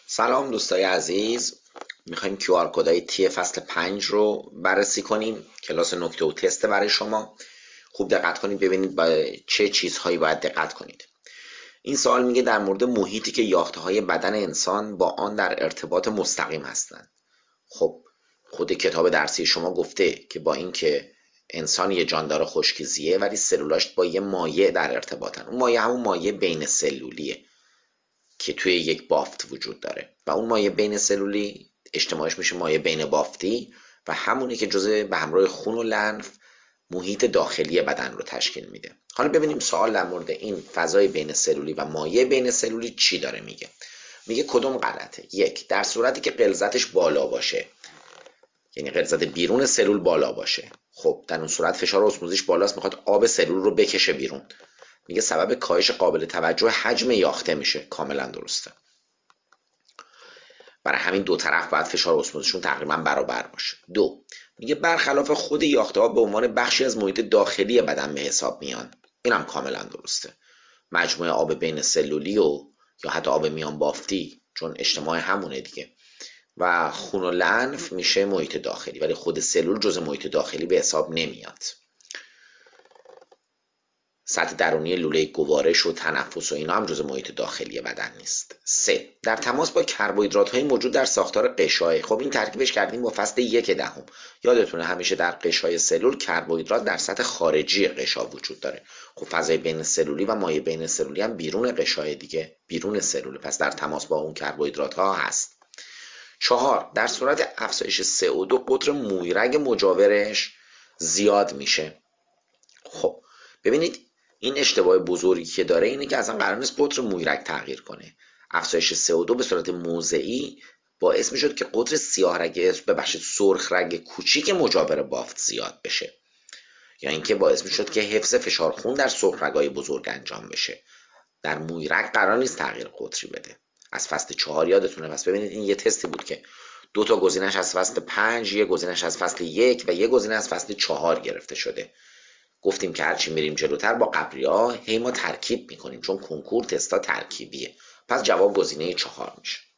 سلام دوستای عزیز، میخوایم QR کدای تی فصل 5 رو بررسی کنیم. کلاس نکته و تست برای شما. خوب دقت کنید ببینید با چه چیزهایی باید دقت کنید. این سوال میگه در مورد محیطی که یافته‌های بدن انسان با آن در ارتباط مستقیم هستند. خب خود کتاب درسی شما گفته که با اینکه انسان یه جاندار خشکیزیه ولی سلولاش با یه مایع در ارتباطن. اون مایع همون مایع بین سلولیه که توی یک بافت وجود داره و اون مایع بین سلولی اجتماعش میشه مایع بین بافتی و همونی که جزء به همراه خون و لنف محیط داخلی بدن رو تشکیل میده. حالا ببینیم سوال در مورد این فضای بین سلولی و مایع بین سلولی چی داره میگه. میگه کدوم غلطه؟ یک، در صورتی که غلظتش بالا باشه، یعنی غلظت بیرون سلول بالا باشه، خب در اون صورت فشار اسموزیش بالاست، میخواد آب سلول رو بکشه بیرون، میگه سبب کاهش قابل توجه حجم یاخته میشه. کاملا درسته. برای همین دو طرف باید فشار اسموزشون تقریبا برابر باشه. دو، میگه برخلاف خود یاخته ها به عنوان بخشی از محیط داخلی بدن به حساب میان. اینم کاملا درسته. مجموعه آب بین سلولی و یا حتی آب میان بافتی، چون اجتماع همونه دیگه، و خون و لنف میشه محیط داخلی، ولی خود سلول جزء محیط داخلی به حساب نمیاد. سطح درونی لوله گوارش و تنفس و اینا هم جزء محیط داخلی بدن نیست. 3، در تماس با کربوهیدرات‌های موجود در ساختار قشای. خب این ترکیبش کردیم با فصل 1/10. یادتونه همیشه در قشای سلول کربوهیدرات در سطح خارجی قشا وجود داره. خب فضای بین سلولی و مایع بین سلولی هم بیرون قشای دیگه، بیرون سلول، پس در تماس با اون کربوهیدرات‌ها هست. 4، در صورت افزایش CO2 قطر مویرگ مجاورش زیاد میشه. خب ببینید این اشتباه بزرگی که داره اینه که اصلا قرار نیست قطر مویرگ تغییر کنه. افزایش CO2 به صورت موضعی باعث میشد که قطر سیاه رگ، ببخشید سرخ رگ کوچیک مجاور بافت زیاد بشه، یا اینکه باعث میشد که حفظ فشار خون در سرخ رگ‌های بزرگ انجام بشه. در مویرگ قرار نیست تغییر قطری بده. از فصل 4 یادتونه. پس ببینید این یه تستی بود که دو تا گزینش از فصل 5، یه گزینش از فصل 1 و یه گزینه از فصل 4 گرفته شده. گفتیم که هرچی میریم جلوتر با قبلی‌ها هی ما ترکیب میکنیم، چون کنکور تستا ترکیبیه. پس جواب گزینه 4 میشه.